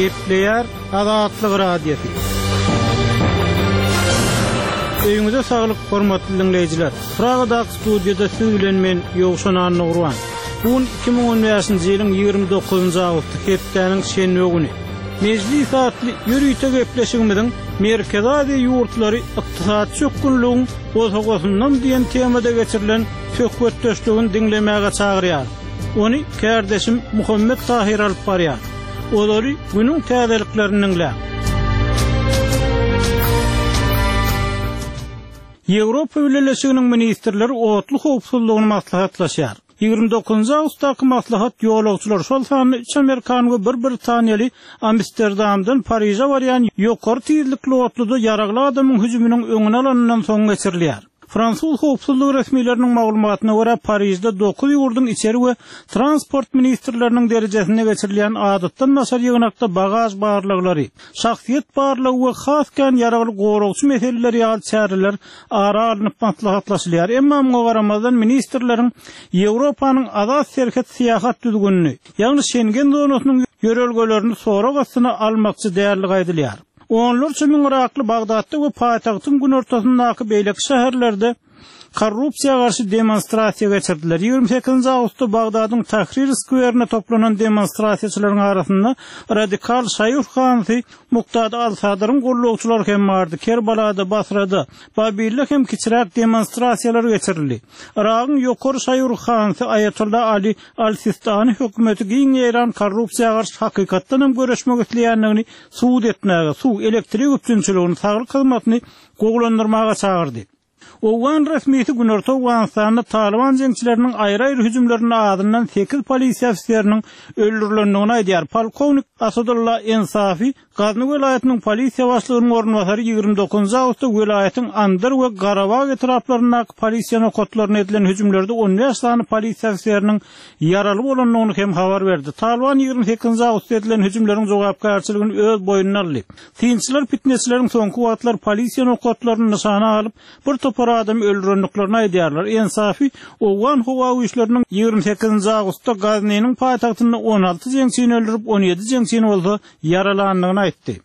Gepleyer Azatlyk radiosu. Öýüňize saglyk, hormatly dinleýijiler. Pragadak studiýada siz bilen men Ýogşan Nurwan. Bugün 2015-nji ýylyň 29-njy awgusty hepdeniň şenbe güni. Meclis atly ýürüýte gepleşigimiziň merkezi ýurtlary ykdysat çökünlüğüň bozgosyndan diýen temada geçirilen söhbet döşlüğini dinlemäge çagyrýar. Onu kardeşim Muhammed Tahir alyp barýar. Olary günüň täzeliklerini dinlä. Ýewropa Birleşiginiň ministrleri otly howpsuzlygyny maslahatlaşýar. 29 Ağustosdaky maslahat ýolagçylar şol sany 3 Amerikanyny bir Britaniýaly Amsterdamdan Paryja barýan ýokary tezlikli otlyda ýaragly adamyň hüjüminiň öňüne alanyndan soň geçirilýär. Fransuz howpsuzlyk resmiýetleriniň maglumatyna görä Paryjda 9 ýurduň içeri we transport ministrleriniň derejesine geçirilýän adatdan naşar ýygnakda bagaj barlyklary, şahsiýet barlygy we haskan ýaragly goragçy meseleleri ýaly çäreler ara alınıp maslahatlaşylýar. Emma muňa garamazdan ministrleriň Ýewropanyň azat serket syýahat düzgünini, ýagny Schengen zonasynyň ýörelgelerini sorak astyna almakçy däýerli gaýdylýar. Onlarca min Iraklı Bagdatda ve payitahtın gün ortasındaky beýlek şäherlerde korrupsiýa garşy demonstrasiýa geçirdiler. 28 Ağustos Bagdadyň Tahrir skwerine toplanan demonstrasiýaçylaryň arasynda radikal Şaýur Hansi, Muqtada al-Sadryň gollagçylary hem bardy. Kerbalada, Basrada, Babilde hem kiçiräk demonstrasiýalar geçirildi. Iragyň ýokary Şaýur Hansi Ayatollah Ali al-Sistani hökümeti giň Iran korrupsiýa garşy hakykatdan hem göreşmek isleýändigini suwd etmäge, suw elektrik üçinçiligini, saglyk hyzmatyny goglandyrmaga çagyrdy. Owan resmiýeti günorta Awganistanda Taliban jeňçileriniň aýry-aýry hüjümlerine adından 8 polisiýa ofisiýeriniň öldürilendigini aýdýar. Polkovnik Asadullah Ensafi, Gazny welaýatynyň polisiýa başlygynyň ornwasary 29 Ağustos welaýatyň Andyr we Garabag etraplaryndaky polisiýa nokatlaryna edilen hüjümlerde 15 sany polisiýa ofisiýeriniň ýaraly bolanlygyny hem habar berdi. Taliban 28 Ağustos edilen hüjümleriň jogapkärçiligini öz boýnuna aldy. Tinçler fitnesçileriň soňky wagtlar polisiýa nokatlaryny nişana alyp bir topar adam öldürendiklerini aýdýarlar. Ensafi Owan howa güýçleriniň 28 Ağustosda Gaznyň paýtagtynda 16 jeňçini öldürip 17 jeňçini bolsa yaralandygyny aýtdy.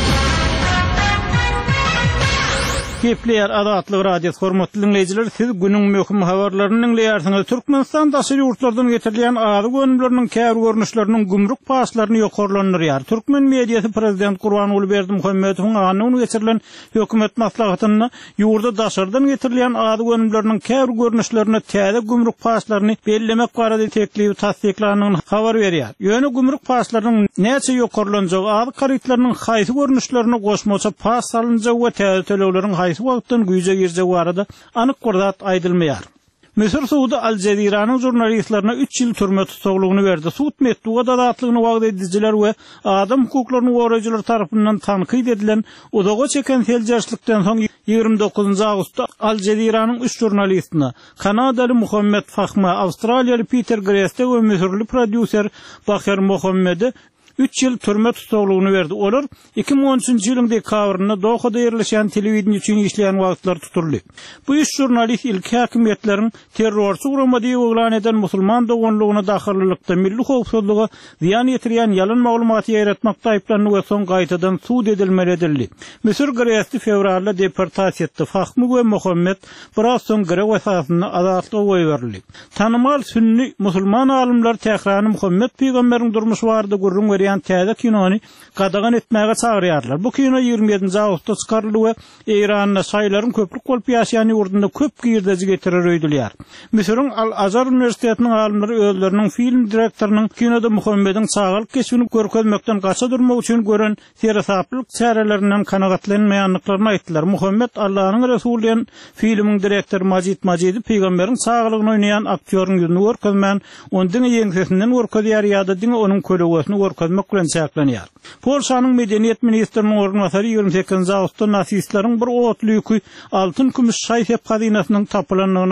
Gepleyer Azatlyk radiosu hormatly dinleýijiler, siz günüň möhüm habarlaryny dinleýärsiňiz. Türkmenistan daşary ýurtlardan getirilýän ady gönümleriniň käbir görnüşleriniň gümrük paslaryny ýokarlandyrýar. Türkmen mediýasy prezident Gurbanuly Berdimuhammedowyň anyny geçirilen hökümet maslahatyny ýurda daşardan getirilýän ady gönümleriniň käbir görnüşlerine täze gümrük paslaryny bellemek barada teklibi tasdiklandygyny habar berýär. Ýöne gümrük paslarynyň näçe ýokarlanjagy, ady karytlarynyň haýsy görnüşlerine goşmaça pas salynjagy we täze tölegleriň haýsy wagtdan güýje girjegi barada anyk gordat aýdylmaýar. Mesir Suudi Al-Jaziranyň jurnalistlerine 3 ýyl türme tutuglygyny berdi. Suud metduga dadatlygyny wagt edijiler we adam hukuklaryny goraýjylar tarapyndan tanqid edilen odaga çeken seljerçlikden soň 29 Ağustosda Al-Jaziranyň 3 jurnalistine Kanadaly Muhammed Fahma, Awstraliýaly Peter Greste we Misirli prodüser Bahar Mohammedi 3 ýyl türme tutuglygyny berdi. Olar 2013-nji ýylyň dekabrynda Dohada ýerleşen telewizion üçin işleýän wagtlar tuturly. Bu 3 jurnalist ilki häkimetleriň terrorçy gurama diýip oglan eden musulman dogonlygyna dahillykda milli howpsuzlyga ziýan ýetirýän ýalyn maglumaty ýaratmakda aýplandy we soň gaýtadan suud edilmeli edildi. Misir Gresti fevralda deportasiýa etdi. Fahmy we Muhammed biraz soň grew esasyna azatlyga goýberildi. Tanymal sünni musulman alimler täkrany Muhammed peýgamberiň durmuş barada gurrun täze kinony gadagan etmäge çagyrýarlar. Bu kino 27 Ağustosda çykaryldy we Iranda saýlaryň köplük bolup ýaşaýan ýurdunda köp girdäji getirir öýdülýär. Misiriň Al-Azhar Üniversitetiniň alimleri özleriniň film direktorynyň kinoda Muhammediň çagalyk geçibini görkezmekden gaça durmak üçin gören serasaplyk çärelerinden kanagatlanmaýanlyklaryny aýtdylar. Muhammed Allah'ın Resulüň filmiň direktory Majid Majidi peýgamberiň çagalygyny oýnaýan aktýoryň ýüzüni görkezmän, ondyň ýeňsesinden görkezýär ýa-da diňe onuň kölegesini görkezmek bilen çäklenýär. Polşanyň medeniýet ministriniň ornwasary 28 Ağustosda nasistleriň bir otly ýükü altyn kümüş şaýsep hazinasynyň tapylanlygyna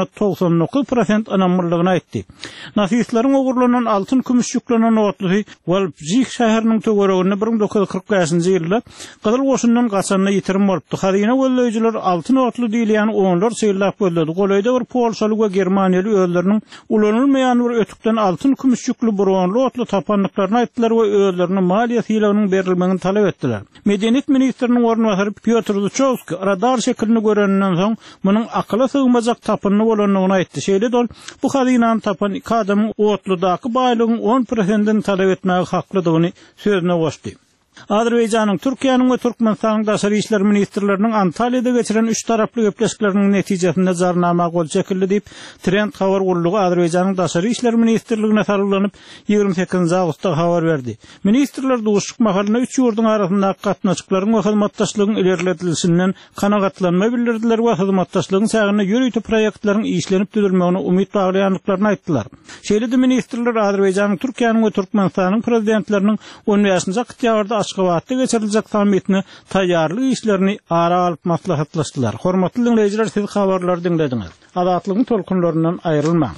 99% anamlygyny aýtdy. Nasistleriň ogurlanan altyn kümüş ýüklenen otly Wolfsburg şäheriniň töwereginde 1945-nji ýylda Gyzyl goşunyň gaçanyna ýitirim bolupdy. Hazina wöldüjiler altyn otly diýilýän onlar seýlap böldi. Golaýda bir Polşaly we Germaniýaly özleriniň ulanylmaýan bir ötükden altyn kümüş ýüklü bir otly tapanlyklaryny aýtdylar we özlerine maliýe hilaganyň berilmegini talap etdiler. Medeniýet ministriniň ornwasary Piotr Duchowski radar şeklini görenden soň munyň akyla sygmajak tapanyny bolanlygyny aýtdy. Şeýle ol bu hadynany tapan iki adamyň otludaky baýlygyň 10%-ni talap etmäge haklydygyny sözüne goşdy. Azerbaýjanyň, Türkiýanyň we Türkmenistanyň daşary işler ministrleriniň Antalya'da geçiren 3 taraply göpleşikleriniň netijesinde jarnama gol çekildi diýip Trend habar gurulugy Azerbaýjanyň daşary işler ministrligine sarylanyp 28 awgustda habar berdi. Ministrler duşuk mahalyna 3 ýurdun arasyndaky gatnaşyklaryň we hyzmatdaşlygyň ilerletilişinden kanagatlanma bildirdiler we hyzmatdaşlygyň sägine ýürüýte proýektlaryň işlenip düzülmegine umyt baglaýanlyklaryny aýtdylar. Şeýle ministrler Azerbaýjanyň, Türkiýanyň we Türkmenistanyň prezidentleriniň 10-njy oktýabrda Aşgabatda geçiriljek sammitini taýýarlyk işlerini ara alyp maslahatlaşdylar. Hormatly dinleýijiler, siz habarlary dinlediňiz. Adatlygyň tolkunlaryndan aýrylmaň.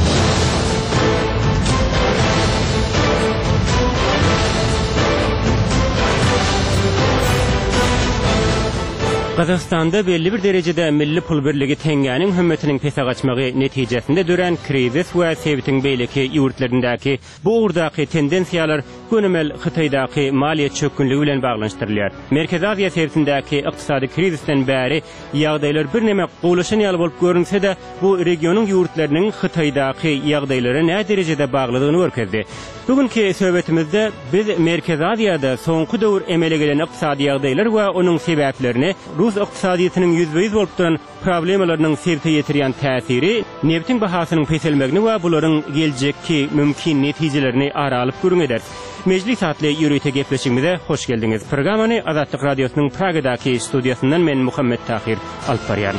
Kazakstanda belli bir derecede milli pul birligi tenganiň hümmetiniň pese gaçmagy netijesinde dören krizis we sebitiň beýleki ýurtlaryndaky bu urdaky tendensiýalar gönümel Hytaýdaky maliýet çökünligi bilen baglanşdyrylýar. Merkezi Aziýa sebitindäki ykdysady krizisten bäri ýagdaýlar bir neme gowlaşan ýaly bolup görünse-de bu regionyň ýurtlarynyň Hytaýdaky ýagdaýlara nä derejede baglydygyny görkezdi. Bugünkü söhbetimizde biz Merkezi Aziýada soňky döwür emele gelen ykdysady ýagdaýlar we onuň sebäplerini, Rus ykdysadyýatynyň %100 bolup duran problemalarynyň sebäpte ýetirýän täsiri, neftiň bahasynyň peselmegini we bularyň geljekki mümkin netijelerini ara alyp görüň eder. Meclis atly ýürüýte gepleşigimize hoş geldiňiz. Programmany Azatlyk Radiosynyň Pragadaky studiýasyndan men Muhammed Tahir alyp barýar.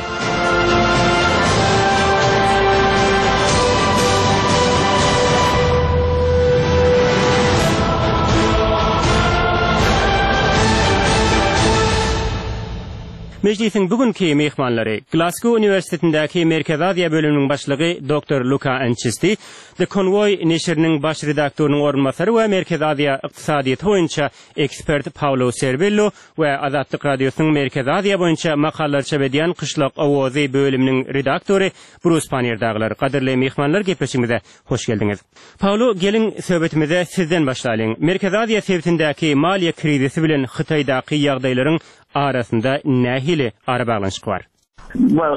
Meclisin bugünkü mehmanları Glasgow Üniversitetindäki Merkezi Aziýa bölüminiň başlygy Dr. Luka Anchisti, The Convoy neşriniň baş redaktorynyň ornwasary we Merkezi Aziýa ykdysadyýaty boýunça ekspert Paulo Cervello we Azatlyk Radiosynyň Merkezi Aziýa boýunça makalar çap edýän Kışlak Awazy bölüminiň redaktory Bruce Panerdaglar. Gaderli mehmanlar, gepleşigimize hoş geldiňiz. Paulo, gelin söhbetimize sizden başlaýyn. Merkezi Aziýa sebitindäki maliýe krizisi bilen Hytaýdaky ýagdaýlaryň arasında nähili ara baglanşyk bar? Well,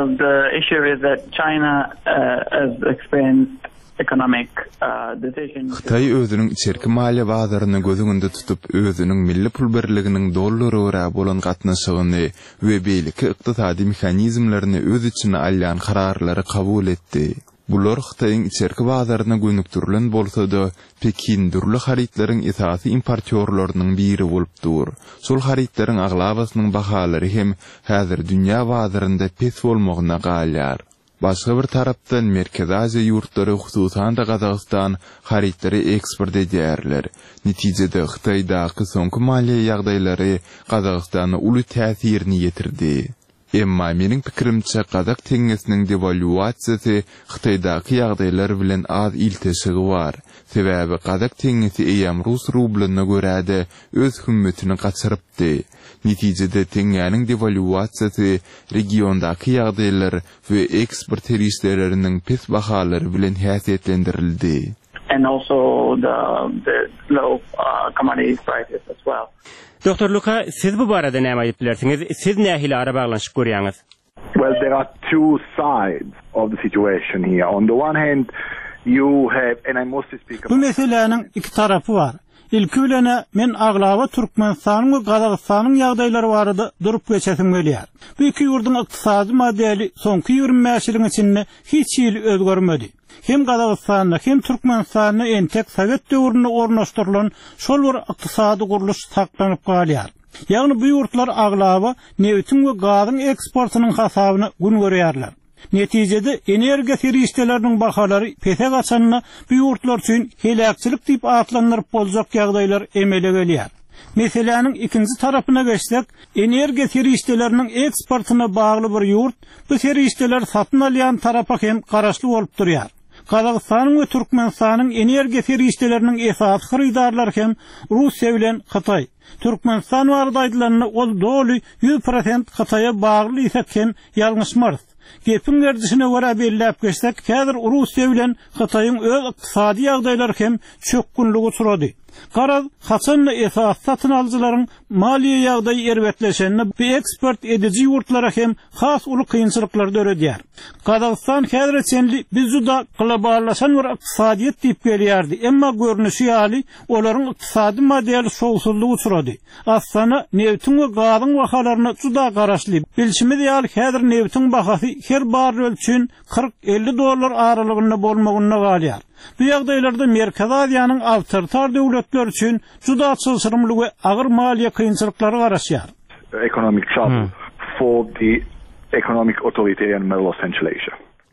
the issue is that China has experienced economic decisions. Xitay özünün içerki maliýe bazaryny gözüňde tutup özünün milli pul birliginiň dollary wara bolan gatnaşygyny we beýleki ykdysady mehanizmlaryny öz içine alýan kararlary kabul etdi. Bular Xitayň içerki bazaryna gönüktirilen bolsa-da Pekin durly haritlaryň esasy importörlörüniň biri bolupdyr. Sol haritlaryň aglabasynyň bahalary hem häzir dünýä bazarynda pes bolmagyna galýar. Başga bir tarapdan Merkezi Aziýa ýurtlary, hususan da Kazakstan haritlary eksport edýärler. Netijede Hytaýdaky soňky maliýe ýagdaýlary Kazakstana uly täsirini ýetirdi. Emma meniň pikirimçe Kazak teňgesiniň devalüasiýasy Hytaýdaky ýagdaýlar bilen az ilteşigi bar. Sebäbi Kazak teňgesi eýem Rus rublyna görä-de öz hümmetini gaçyrypdy. Netijede teňgäniň devalüasiýasy regiondaky ýagdaýlar we eksport terişleriniň pes bahalary bilen häsiýetlendirildi. And also the low commodity prices as well. Dr. Luka, siz bu barada näme aýdyp bilersiňiz? Siz nähili ara baglanşyk görýäňiz? Well, there are two sides of the situation here. On the one hand, you have, and I mostly speak about... Bu meselenin iki tarafı var. İlki bilene men aglaba Türkmenistanyň we Kazakstanyň ýagdaýlary barada durup geçesim gelýär. Bu iki ýurdun ykdysady modeli soňky 25 ýylyň içinde hiç ýyl özgermedi. Hem Kazakstanda hem Türkmenistanda entek Sowet döwründe ornaşdyrylan şol bir ykdysady guruluş saklanyp galýar. Ýagny bu ýurtlar aglaba neftin we gazyň eksportynyň hasabyny gün görýärler. Netijede energiýa serişdeleriniň bahalary pese gaçanyna bu ýurtlar üçin helakçylyk diýip atlandyryp boljak ýagdaýlar emele gelýär. Meseleniň ikinji tarapyna geçsek, energiýa serişdeleriniň eksportyna bagly bir ýurt bu serişdeler satyn alýan tarapa hem garaşly bolup durýar. Kazakstanyň we Türkmenistanyň energiýa serişdeleriniň esas hyrydarlary hem Russiýa bilen Hytaý. Türkmenistan barada aýdylanyny ol doly 100% Hytaýa bagly isek hem ýalňyşmaz. Gepin gerdisine göre belläp geçsek, häzir Russiýa bilen Hytaýyň öz ykdysady ýagdaýlary hem çökgünligi turady. Garaz haçanla esas satyn alıjylaryň maliýe ýagdaýy erbetleşenine bir ekspert edici ýurtlara hem has uly kynçylyklar döredýär. Gazaqstan häzir senli biz juda globallaşan bir ykdysadyýet diýip gelýärdi, emma görnüşi ýaly olaryň ykdysady modeli şowsuzlygy turady. Aslana neftin we gazyň bahalaryna juda garaşly. Bilşimiz ýaly häzir neftin bahasy her barrel üçin $40-50 aralygynda bolmagyna galýar. Bu ýagdaýlarda Merkez Aziýanyň awtoritar döwletler üçin juda çylşyrymly we agyr maliýe kynçylyklary garaşýar. Economic trouble for the economic authoritarian model of Central Asia.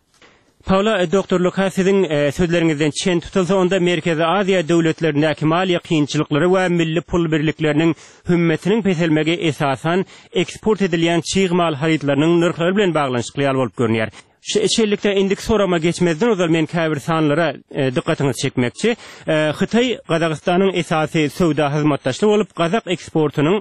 Paula Doktor Lukasiň sözleriňizden çen tutulsa onda Merkez Aziýa döwletlerindäki maliýe kynçylyklary we milli pul birlikleriniň hümmetiniň peselmegi esasan eksport edilýän çyğmal haritlarynyň nyrklary bilen baglanyşykly bolup görünýär. Şeýlelikde indik sorama geçmezden ozal men käbir sanlara dikkatinizi çekmekçi. Hytaý Gazaqstanyň esasy söwda hyzmatdaşlygy bolup, Gazaq eksportunyň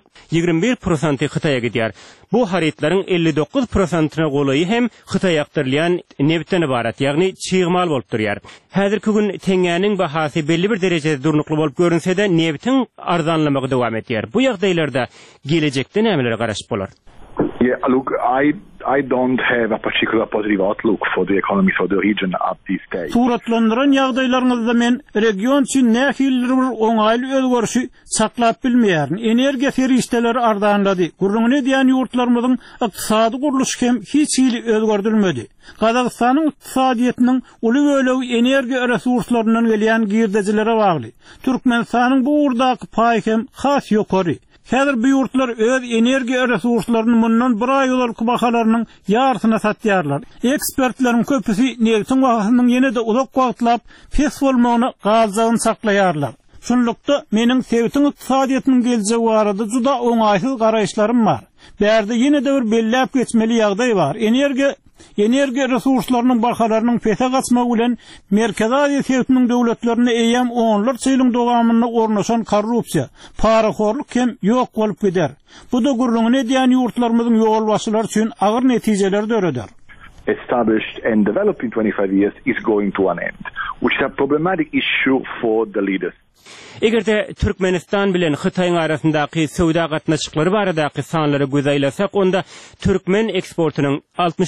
21% Hytaýa gidýär. Bu haritlaryň 59%-na golaýy hem Hytaýa aktarylýan neftden ibarat, ýagny çyğmal bolup durýar. Häzirki gün teňäniň bahasy belli bir derejede durnukly bolup görünse-de neftin arzanlamagy dowam etýär. Bu ýagdaýlarda gelecekde nämelere garaşyp bolar? Yeah, look, I don't have a particular positive outlook for the economies of the region at this stage. Suratlandıran ýagdaýlaryňyzda men region üçin nähildir bir oňaýly özgörüşi saklap bilmeýärin. Energiýa ferişdeleri ardanlady. Gurrungy diýen ýurtlarymyzyň ykdysady guruluşy hem hiç ýyly özgördürmedi. Gazaqstanyň ykdysadyýetynyň uly bölegi energiýa resurslarynyň gelýän girdejilere bagly. Türkmenistanyň bu urdaky paýy hem has ýokary. Häzir bu ýurtlar öz energiýa resurslaryny mundan bir aý bolarky bahalarynyň ýartyna satýarlar. Ekspertleriň köpüsi neftin bahasynyň ýene-de uzak wagtlap pes bolmagyny galjagyny saklaýarlar. Şunlukda meniň sevtiň ykdysadyýetynyň geljegi barada juda oňaýsyz garaýşlarym bar. Bärde ýene-de bir belläp geçmeli ýagdaý bar. Energiýa resurslarynyň bahalarynyň pese gaçmagy bilen Merkez Aziýa sevtiniň döwletlerine eýem onlarça ýylyň dowamyny ornaşan korrupsiýa, paraxorluk hem ýok bolup gider. Bu da gurrungy diýen ýurtlarymyzyň ýol başçylary üçin agyr netijeler döreder. Established and developed in 25 years is going to an end, which is a problematic issue for the leaders. Egerde Türkmenistan bilen Hytaýyň arasyndaky söwda gatnaşyklary baradaky sanlary gözaýlasak, onda Türkmen eksportunyň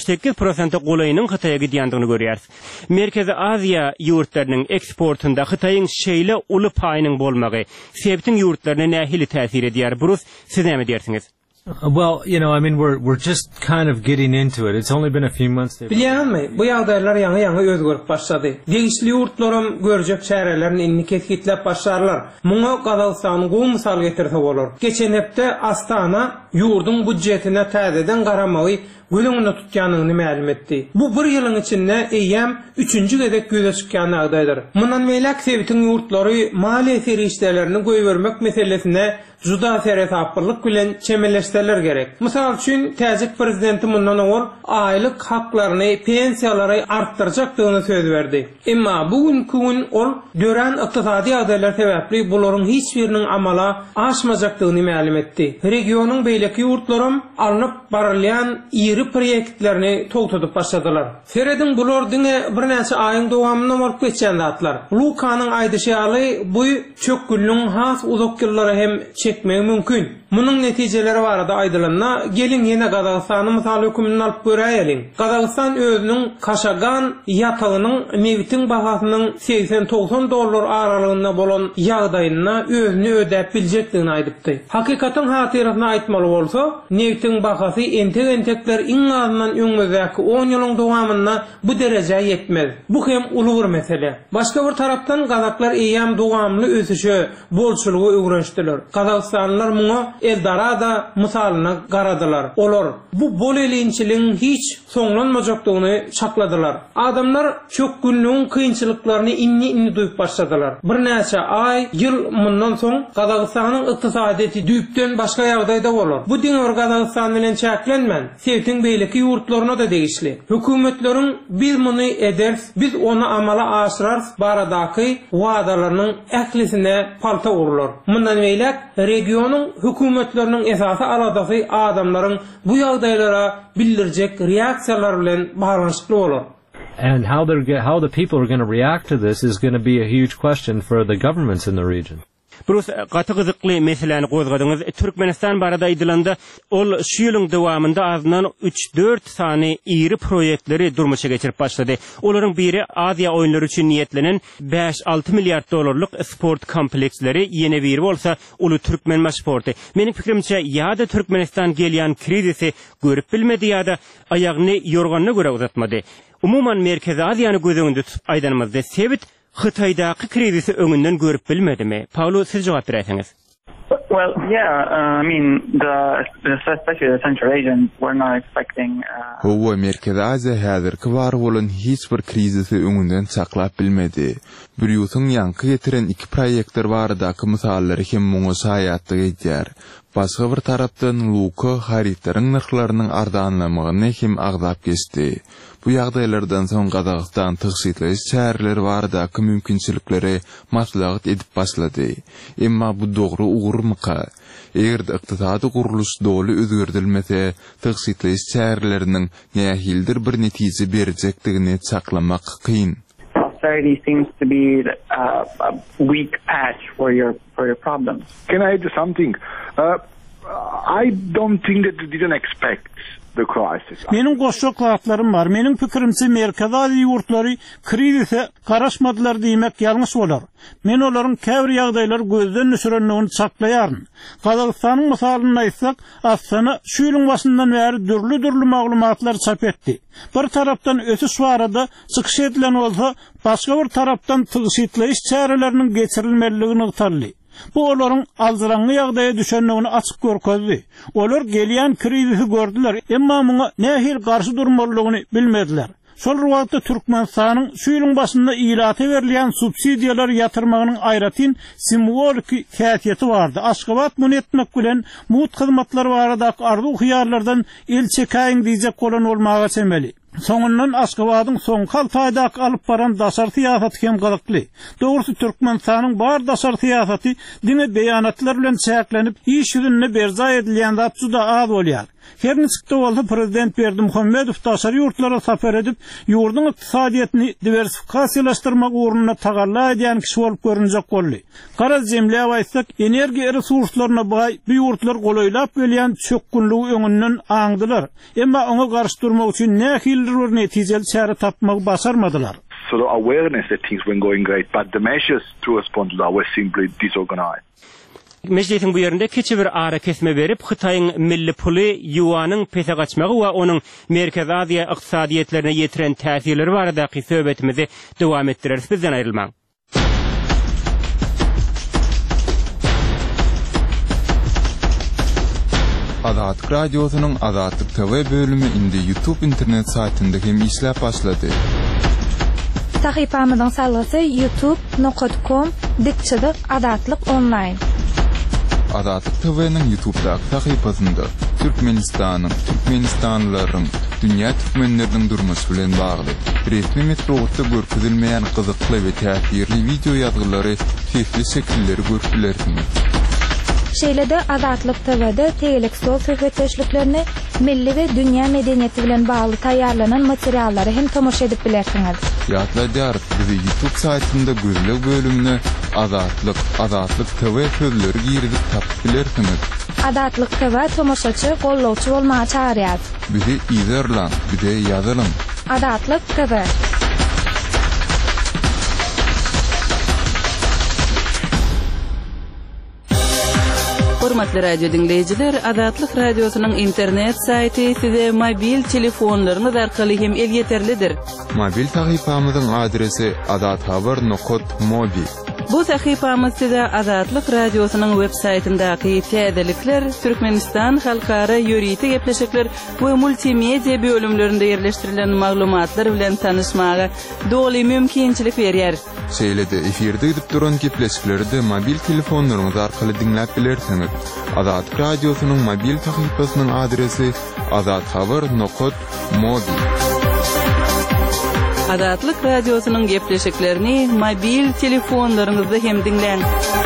68% golaýynyň Hytaýa gidýändigini görýäris. Merkezi Aziýa ýurtlarynyň eksportunda Hytaýyň şeýle uly paýynyň bolmagy sebäpden ýurtlaryna nähili täsir edýär? Burus, siz näme diýersiňiz? Well, you know, I mean, we're just kind of getting into it. It's only been a few months. Bilýärmi? Bu ýagdaýlar ýaňy özgörüp başlady. Diňişli ýurtlarym görjek çärelerini inni ketkitlep başlarlar. Muňa Gazaqstanyň gowy mysal getirse bolar. Geçen hepde Astana ýurdun budjetine täzeden garamagy gölüňini tutýanyny ma'lum etdi. Bu bir ýylyň içinde eýem 3-nji gedek göze çykýan ýagdaýdyr. Mundan meýlek sebäpden ýurtlary maliýe ferişdelerini goýbermek meselesine juda serhaplyk bilen çemeleşdirler gerek. Mysal üçin täzek prezidenti mundan owal aýlyk haklaryny, pensiýalary artdyrjakdygyny söz berdi. Emma bugünkü gün ol dören ykdysady ýagdaýlar sebäpli bularyň hiç biriniň amala aşmajakdygyny ma'lum etdi. Regionyň beýleki ýurtlarym alınıp barylýan ýyry proýektlerini togtutup başladylar. Feredin bular diňe bir näçe aýyň dowamyna bolup geçen zatlar. Lukanyň aýdyşaly bu çökgünlüň has uzak ýyllara hem çekmegi mümkün. Munun netijeleri barada aýdylanyna gelin ýene Gazaqstanyň mysal hökümini alyp göräýelim. Gazaqstan özüniň kaşagan ýatagynyň neftin bahasynyň $80-90 aralygynda bolan ýagdaýyna özüni ödäp biljekdigini aýdypdy. Hakykatyn hatyratyna aýtmaly bolsa, neftin bahasy entek-entekler iň azyndan öňmüzdäki 10 ýylyň dowamyna bu derejeye ýetmez. Bu hem uly bir mesele. Başga bir tarapdan Gazaklar eýam dowamly ösüşe, bolçulugy öwrenşdiler. Gazaqstanlylar muňa Eldarada misalyna garadylar. Olar bu bol elinçiliğin hiç soňlanmajakdygyny çakladylar. Adamlar çok günlüğün kıyınçılıklarını inni duyup başladılar. Bir näçe ay, yıl mundan soň Gazaqstanyň ykdysadyety düýpden başga ýagdaýda bolar. Bu diňe Gazaqstan bilen çäklenmän. Sevtiň Türkmenistanyň beýleki ýurtlaryna da degişli. Hökümetleriň biz muny eders, biz onu amala aşyrars baradaky wagdalarynyň ählisine palta urulur. Mundan beýlek regionyň hökümetleriniň esasy aladasy adamlaryň bu ýagdaýlara bildirjek reaksiýalar bilen baglanşykly bolar. And how the people are going to react to this is going to be a huge question for the governments in the region. Burus gaty gyzykly meseleni gozgadyňyz. Türkmenistan barada aýdylanda ol şu ýylyň dowamında azyndan 3-4 sany iri proýektleri durmuşa geçirip başlady. Olaryň biri Aziýa oýunlary üçin niýetlenen 5-6 milliard dollarlyk sport kompleksleri, ýene biri bolsa uly türkmenma sporty. Meniň pikirimçe ýa-da Türkmenistan gelýän krizisi görüp bilmedi ýa-da aýagyny ýorganyna görä uzatmady. Umuman Merkezi Aziýany gözüňde tutup aýdanymyzda sebit Xitaydaky krizisi öňünden görüp bilmedimi? Paulo, siz jogap beresiňiz. Well, yeah, I mean, especially the Central Asian, we're not expecting... Howa Merkezi Aziýa häzirki bar bolan hiç bir krizisi öňünden saklap bilmedi. Bir ýutuň ýanky getiren iki proýektler baradaky mysallary hem muňa saýatlyk edýär. Başga bir tarapdan Luka haritaryň narhlarynyň ardanlamagyny hem agdap geçdi. Bu ýagdaýlardan soň Gazagystan tygsitleş çäreleri baradaky mümkinçilikleri maslahat edip başlady. Emma bu dogry ugurmyka? Eger ykdysady guruluş doly özgerdilmese, tygsitleş çäreleriniň nähildir bir netije berjekdigini saklamak kyn. Austerity seems to be a weak patch for your problems. Can I add something? I don't think that they didn't expect the crisis. Meniň goşak wagtlarym bar. Meniň pikirimçe Merkezi Aziýa ýurtlary krizise garaşmadylar diýmek ýalňyş bolar. Men olaryň käbir ýagdaýlar gözden düşürenligini saklaýaryn. Gazagystanyň mysalyny aýtsak, Astana şu ýylyň başyndan bäri dürli maglumatlar çap etdi. Bir tarapdan ötüş barada çykyş edilen bolsa, başga bir tarapdan tygyşytlaýyş çäreleriniň geçirilmeligini ýytaldy. Bu olaryň aldyrangy ýagdaýa düşenligini açyk görkezdi. Olar gelýän krizisi gördüler, emma muňa nähil garşy durmalygyny bilmediler. Şol wagtda Türkmenistanyň şu ýylyň başynda ýylata berilýän subsidiýalar ýatyrmagynyň aýratyn simbolik täsiri bardy. Aşgabat muny etmek bilen mut hyzmatlary baradaky arzu hyýarlardan el çekäýin diýjek bolan bolmaga çemeli. Soňundan Aşgabatyň soň haltaýdaky alyp baran daşar syýasaty hem galykly. Dogrusu Türkmenistanyň bar daşar syýasaty dine beýanatlar bilen çäklenip iş ýüzüne berza edilýän zat juda az bolýar. Her niçikde bolsa Prezident Berdimuhammedow daşar ýurtlara sapar edip ýurduň ykdysadyetini diversifikasiýalaşdyrmak ugruna tagalla edýän kişi bolup görünjek boldy. Gara zemle aýtsak, energiýa resurslaryna baý bu ýurtlar golaýlap gelýän çökgünligi öňünden aňdylar. Emma oňa garşy durmak üçin nähildir bir netijeli çäre tapmak başarmadylar. Sort of awareness that things were going great, but the measures to respond to that were simply disorganized. Meclisin bu yerinde keçi bir ara kesme berip Xitayň milli puly yuanyň pese gaçmagy we onuň Merkezi Aziýa ykdysadyetlerine ýetiren täsirleri baradaky söhbetimizi dowam etdireriz. Bizden aýrylmaň. Azatlyk radiosynyň Azatlyk TV bölümi indi YouTube internet saytynda hem işläp başlady. Tahypamyzyň salasy youtube.com/azatlyk-online. Azatlyk TV'nin YouTube'daky tahypasynda Türkmenistanyň, Türkmenistanlylaryň, dünýä türkmenleriniň durmuşy bilen bagly resmi metodda görkezilmeýän gyzykly we täsirli video ýazgylary, sesli şekilleri görüpilersiniz. Şeýlede Azatlyk TV'de tegelik sol söhbetleşliklerini milli we dünýä medeniýeti bilen bagly taýýarlanan materiallary hem tomoşa edip bilersiňiz. Ýatlaýar, bizi YouTube saytynda gözlek bölümine Azatlyk TV sözleri girizip tapyp bilersiňiz. Azatlyk TV tomoşaçy, gollawçy bolmagy çağırýar. Bizi izlerler, bize ýazylyň. Azatlyk TV. Hormatly radio dinleyijiler, Azatlyk radiosynyň internet saýty size mobil telefonlaryňyz arkaly hem elýeterlidir. Mobil tahypamyzyň adresi azathabar.mobi. Bu sahifamız size Azatlyk Radiosynyň websaytyndaky täzelikler, Türkmenistan halkara ýöriti gepleşikler we multimedia bölümlerinde ýerleşdirilen maglumatlar bilen tanışmaga doly mümkinçilik berýär. Şeýlede efirde edip duran gepleşikleri de mobil telefonlaryňyz arkaly dinläp bilersiňiz. Azatlyk Radiosynyň mobil sahypasynyň adresi azathabar.mobi. Azatlyk Radiosynyň gepleşiklerini mobil telefonlaryňyzda hem dinleň.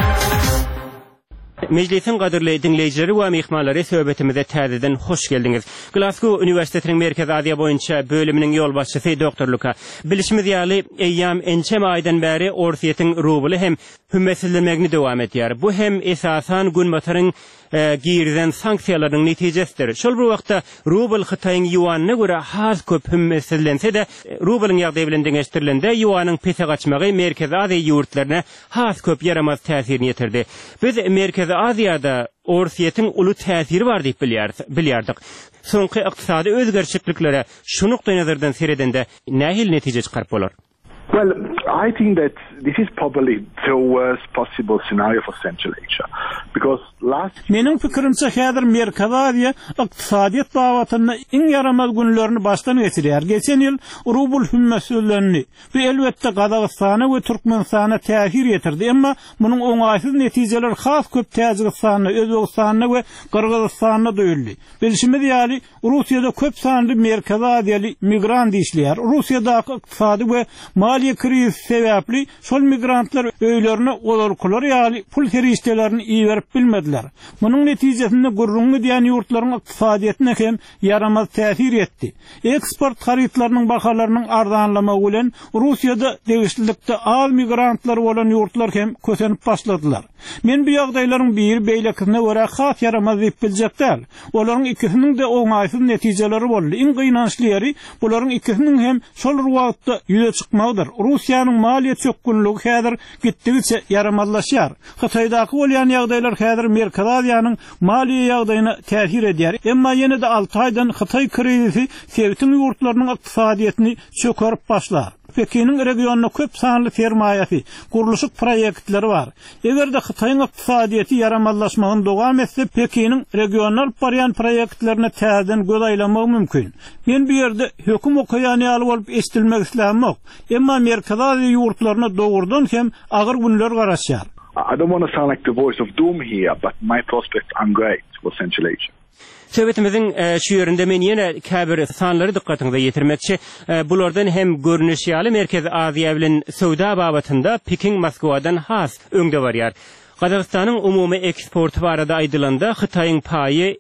Meclisin gadyrly dinleýijileri we mehmanlary söhbetimize täzeden hoş geldiňiz. Glasgow Üniversitetiniň Merkez Aziýa boýunça bölüminiň ýol başçysy Dr. Luka. Bilişimiz ýaly eýýam ençem aýdan bäri Orsiýetiň rubly hem hümmetlenmegini dowam etýär. Bu hem esasan günbataryň girden sanksiýalarynyň netijesidir. Şol bir wagtda rubl Hytaýyň ýuanyna görä has köp hümmetlense de rublyň ýagdaýy bilen deňeşdirilende ýuanyň pese gaçmagy Merkez Aziýa ýurtlaryna has köp yaramaz täsirini ýetirdi. Biz Merkez Aziýada Orsiýetiň uly täsiri bar diýip bilýärdik. Soňky ykdysady özgerçikliklere şu nukda nazardan seredende nähil netije çykaryp bolar? Well, I think that this is probably the worst possible scenario for Central Asia. Because Menin pikirimçe häzir Merkez Aziýa ykdysadyýat bawatyna iň yaramaz günlerini başdan geçirýär. Geçen ýyl rubl hümmetlenýärdi. Bu elbetde Gazagystana we Türkmenistana täsir ýetirdi, emma munyň oňaýsyz netijeleri has köp Täjikistana, Özbegistana we Kyrgyzstana döýüldi. Bilişimiz ýaly Russiýada köp sanly Merkez Aziýaly migrant işleýär. Russiýadaky ykdysady we maliýe krizi sebäpli şol migrantlar öýlerine olarkular ýaly pul feriştelerini iýerip bilmediler. Munyň netijesinde gurrunly diýen ýurtlaryň ykdysadyýatyna hem yaramaz täsir etdi. Eksport harytlarynyň bahalarynyň arzanlamagy bilen Russiýada degişlikde az migrantlar bolan ýurtlar hem kösenip başladylar. Men bu ýagdaýlaryň bir beýlekine görä has yaramaz diýip biljekler. Olaryň ikisiniň de oňaýsyz netijeleri boldy. Iň gynançly ýeri bularyň ikisiniň hem şol wagtda ýüze çykmagydyr. Russiýanyň maliýe çökünligi häzir gitdigiçe yaramazlaşýar. Hytaýdaky bolýan ýagdaýlar häzir Merkez Aziýanyň maliýe ýagdaýyna täsir edýär. Emma ýene de 6 aýdan Hytaý krizi sebäpli ýurtlarynyň ykdysadyýatyny çökerip başlar. Pekiniň regionuna köp sanly fermaýasy, guruluşyk proýektleri bar. Egerde Hytaýyň ykdysadyýaty yaramazlaşmagyny dowam etse, Pekiniň regional barýan proýektlerine täzeden göz aýlamak mümkin. Men bu ýerde höküm okaýany bolup estilmek islämok. Emma Merkez Aziýa ýurtlaryna dogurdan hem agyr günler garaşýar. I don't want to sound like the voice of doom here, but my prospects are great for Central Asia. Söhbetimizin şu ýerinde men ýene käbir sanlary dikkatiňize ýetirmekçi. Bulardan hem görnüşýaly Merkez Aziýa bilen söwda babatynda Peking Moskwadan has öňde barýar. Gazagystanyň umumy eksporty barada aýdylanda Hytaýyň paýy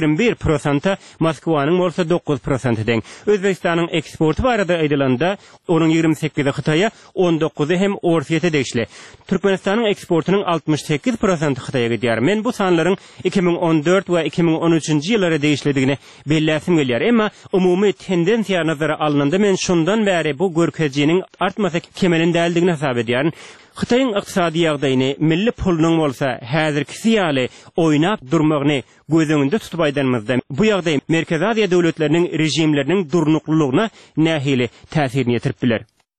21%, Moskwanyň bolsa 9% deň. Özbegistanyň eksporty barada aýdylanda onuň 28-i Hytaýa, 19-y hem Orsiýete degişli. Türkmenistanyň eksportynyň 68% Hytaýa gidýär. Men bu sanlaryň 2014 we 2013-nji ýyllara degişlidigini belläsim gelýär. Emma umumy tendensiýa nazara alynanda men şundan bäri bu görkezjiniň artmasa kemelin däldigini hesap edýär. Hytaýyň ykdysady ýagdaýyny milli pulunyň bolsa häzirkisi ýaly oýnap durmagyny gözüňde tutup aýdanmazda bu ýagdaý Merkez Aziýa döwletleriniň rejimleriniň durnuklygyna nähili täsirini ýetirip biler.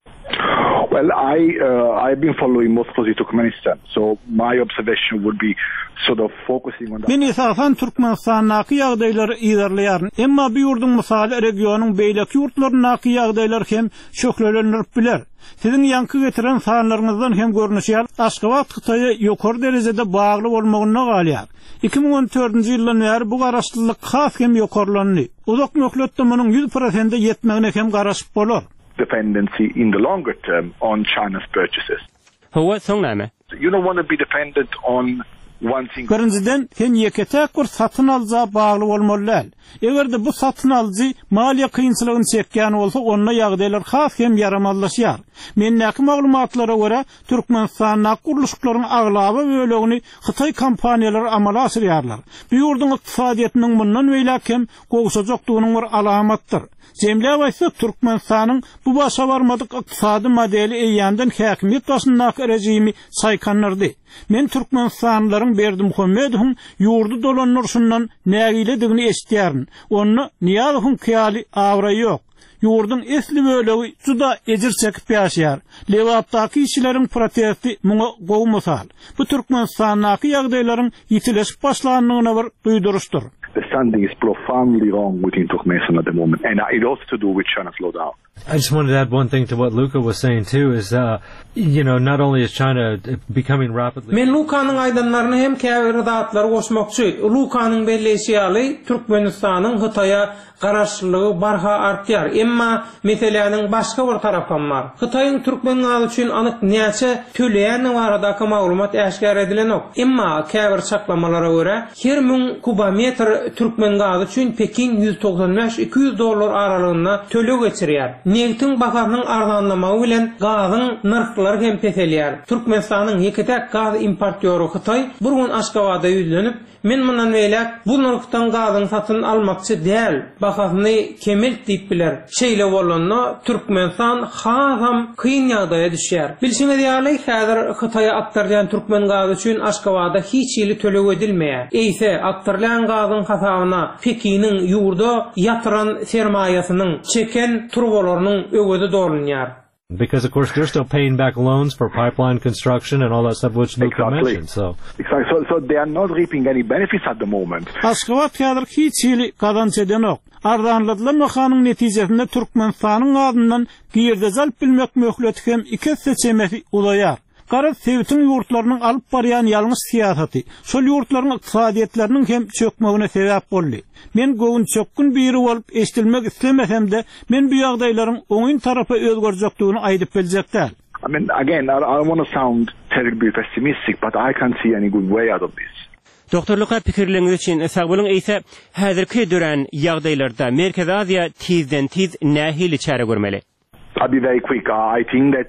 Well, I've been following Moscow to Turkmenistan, so my observation would be sort of focusing on that. Men esasan Türkmenistanyň ýagdaýlary ýerleýär. Emma bu ýurdun misaly regionyň beýleki ýurtlarynyň ýagdaýlary hem şöklenip biler. Sizin yankı getiren sanlaryňyzdan hem görnüşýär, Aşgabat Hytaýa ýokary derejede bagly bolmagyna galýar. 2014-nji ýyldan bäri bu garaşdyrlyk has hem ýokarlandy. Uzak möhletde munyň 100% ýetmegine hem garaşyp bolar. Dependency in the longer term on China's purchases. Hawa soňnama? You don't want to be dependent on one thing. Birinjiden sen ýeketek bir satyn alja bagly bolmaly. Egerde bu satyn aljy maliýe kynçylygyny çekýän bolsa, onda ýagdaýlar has hem yaramazlaşýar. Men näki maglumatlara görä Türkmenistanyň guruluşlarynyň aglaby bölegini Hytaý kompaniýalary amala asyrýarlar. Bu ýurdun ykdysadyýatynyň mundan beýlek hem gowşajakdygynyň bir alamatdyr. Jemläp aýtsak, Türkmenistanyň bu başa barmadyk ykdysady modeli eýýänden häkimiýet başyndaky rejimi saýkanlardy. Men Türkmenistanlylaryň Berdimuhammedowyň ýurdu dolanýarşyndan nägiledigini eşitýärin. Onu Niýazowyň kyýaly awra ýok. Yurdun esli bölegi juda ejir çekip ýaşaýar. Lewapdaky işçilerin protesti muňa gowmasal. Bu Türkmenistanyň ýagdaýlaryň ýitileşip başlanýagyna bir duýduruşdur. Something is profoundly wrong within Turkmenistan at the moment, and it also to do with China's slowdown. I just wanted to add one thing to what Luca was saying too, is not only is China becoming rapidly... Men Luca'nın aydınlarını hem käbir dağıtları koşmakçı. Luca'nın belleşiyalı Türkmenistan'ın Hıtay'a garaşçılığı barha artýar. Emma meselenin başka bir tarafan var. Hıtay'ın Türkmenler üçün anık näçe töleýän baradaky maglumat äşkär edilen ok. Emma käbir çaklamalara göre her 1000 kubometr Türkmen gazı üçün Pekin $195-200 aralığında töle geçirýär. Neftin bakarının arzanlamağı bilen gazın narxlary hem peselýär. Türkmenistanyň ýeketek gaz importýory Hıtay bir gün Aşgabatda ýüzlenip, men mundan beýlek bu narxdan gazyň satyn almakçy däl, bahasyny kemelt diýip biler. Şeýle bolanda Türkmenistan hazam kyn ýagdaýa düşýär. Bilşiňiz ýaly häzir Hıtaýa aktarýan Türkmen gazy üçin Aşgabatda hiç ýyly töle edilmeýär. Eýse aktarılan gazyň hasabyna Pekiniň ýurda ýatyran sermaýasynyň çeken turbolarynyň ögedi dolanýar. Because of course they're still paying back loans for pipeline construction and all that stuff which Luca mentioned. So they are not reaping any benefits at the moment. Aşgabat häzir hiç ýyly kazanç edenok. Ardanladylan wakanyň netijesinde Türkmenistanyň adyndan giýerde zalp bilmek möhlet hem iki seçemeki ulaýar. Gara Sewitiň ýurtlarynyň alyp barýan ýalňyş siýasaty şol ýurtlaryň ykdysadyýetleriniň hem çökmegine sebäp boldy. Men gowun çökkün biri bolup eşdilmek islemesem de men bu ýagdaýlaryň oňyn tarapy özgerjekdigini aýdyp biljekler. I mean, again, I don't want to sound terribly pessimistic, but I can't see any good way out of this. Doktorlukka pikirleňiz üçin sag bolyň eýse häzirki dören ýagdaýlarda Merkez Aziýa tizden tiz nähili çare görmeli? I'll be very quick. I think that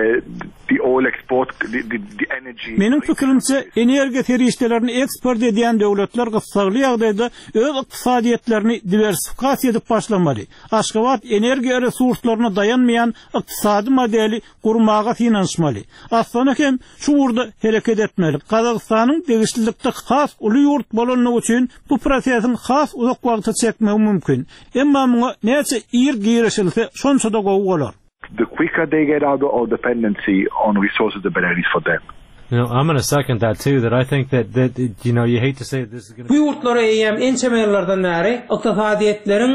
the oil export, the energy... Menin fikirimçe energiýa terişlerini eksport edýän döwletler gysgaly ýagdaýda öz ykdysadyýetlerini diversifikasiýa edip başlamaly. Aşgabat energiýa resurslaryna dayanmayan ykdysady modeli gurmaga finansmaly. Aslana hem şu urda hereket etmeli. Kazakstanyň degişlilikde has uly ýurt bolanyny üçin bu prosesiň has uzak wagtda çekmegi mümkin. Emma muňa näçe ýer giýeşilse şonça da gowy bolar. The quicker they get out of dependency on resources, the better it is for them. I'm going to second that too, that I think that you hate to say this is going to... Bu ýurtlara eýem ençemelerden näre ykdysadyýetleriň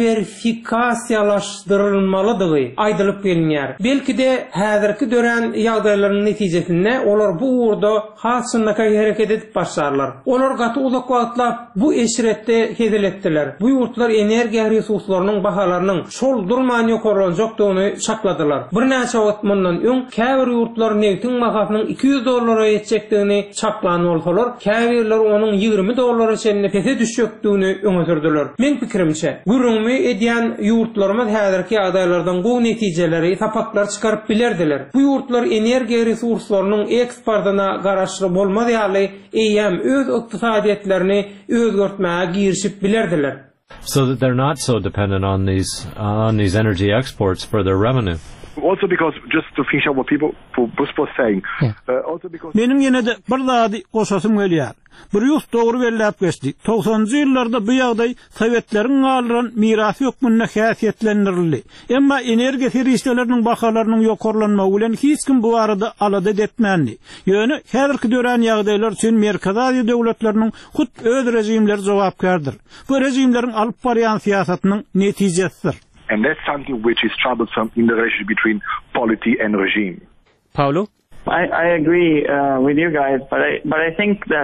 diversifikasiýalaşdyrylmalydygy aýdylyp gelinýär. Belki de häzirki dören ýagdaýlaryň netijesinde olar bu urda hasynlaka hereket edip başlarlar. Olar gaty uzak wagtlap bu eşretde hedeletdiler. Bu ýurtlar energiýa resurslarynyň bahalarynyň şol durman ýokarlanjakdygyny çakladylar. Bir näçe wagt mundan öň käbir ýurtlar neftiň bahasynyň $200 yetecekdigini çaplan bolsalar, käbirler onun $20 çenine pese düşecekdigini öňe sürdiler. Men pikirimçe, gürüňmi edýän ýurtlarymyz häzirki ýagdaýlardan bu netijeleri tapaklar çykaryp bilerdiler. Bu ýurtlar energiýa resurslarynyň eksportyna garaşly bolmady ýaly eýem öz ykdysadyýetlerini özgertmäge girişip bilerdiler. So that they're not so dependent on these energy exports for their revenue. Also because, just to finish up what Bruce was saying, also because... Menim ýene de bir zady goşasym gelýär. Bir ýus dogry belläp geçdi. 90-njy ýyllarda bu ýagdaý Sowetlerin alyran mirasy hökmüne häsiýetlendirildi. Emma energiýa terişleriniň bahalarynyň ýokarlanmagy bilen hiç kim bu arada alada etmändi. Ýöne häzirki dören ýagdaýlar üçin Merkez Aziýa döwletleriniň hut öz rejimleri jogapkärdir. Bu rejimleriň alyp barýan siýasatynyň netijesidir. And that's something which is troublesome in the relationship between polity and regime. Paulo? I agree with you guys, but I think that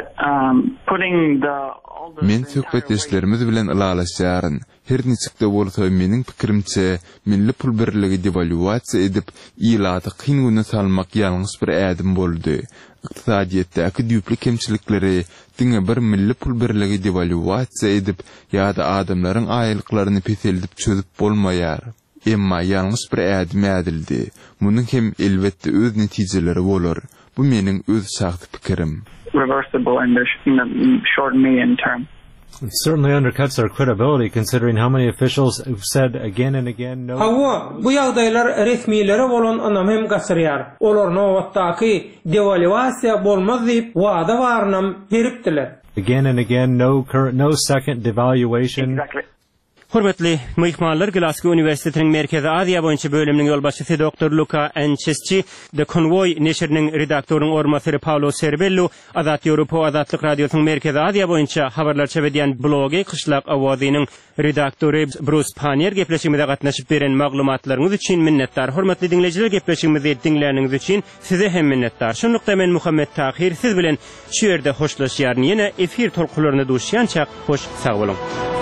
putting Men söhbetdeşlerimiz bilen ılalaşýaryn. Her niçikde bolsa meniň pikirimçe milli pul birligi devalüasiýa edip ýylady kyn güne salmak ýalňyş bir ädim boldy. Ykdysadyýetdäki düýpli kemçilikleri diňe bir milli pul birligi devalüasiýa edip ýa-da adamlaryň aýlyklaryny peseldip çözüp bolmaýar. Emma ýalňyş bir ädim ädildi. Munyň hem elbetde öz netijeleri bolar. Bu meniň öz şahsy pikirim. Reversible in the short and medium term. It certainly undercuts our credibility, considering how many officials have said again and again no. Bu ýagdaýlar resmiýlere bolan anam hem gaçyrýar. Olar nowatdaky devalüasiýa bolmaz diýip wada barynam beripdiler. Again and again, no second devaluation. Exactly. Hormatly mehmanlar, Glasgow Üniversitetining Merkezi Aziya boýunça bölüminiň ýolbaşçysy Dr. Luca Anchesci, The Convoy neşriniň redaktorynyň ormasyry Paolo Cerbello, Azat Ýewropa Azatlyk radiosynyň Merkezi Aziya boýunça habarlar çebedýän blogy Kışlak Awazynyň redaktory Bruce Panier gepleşigimizde gatnaşyp beren maglumatlaryňyz üçin minnetdar. Hormatly dinleyijiler, gepleşigimizi dinläniňiz üçin size hem minnetdar. Şonlukda men Muhammed Tahir siz bilen şu ýerde hoşlaşýar. Ýene efir tolkularyny duşýança hoş sag bolun.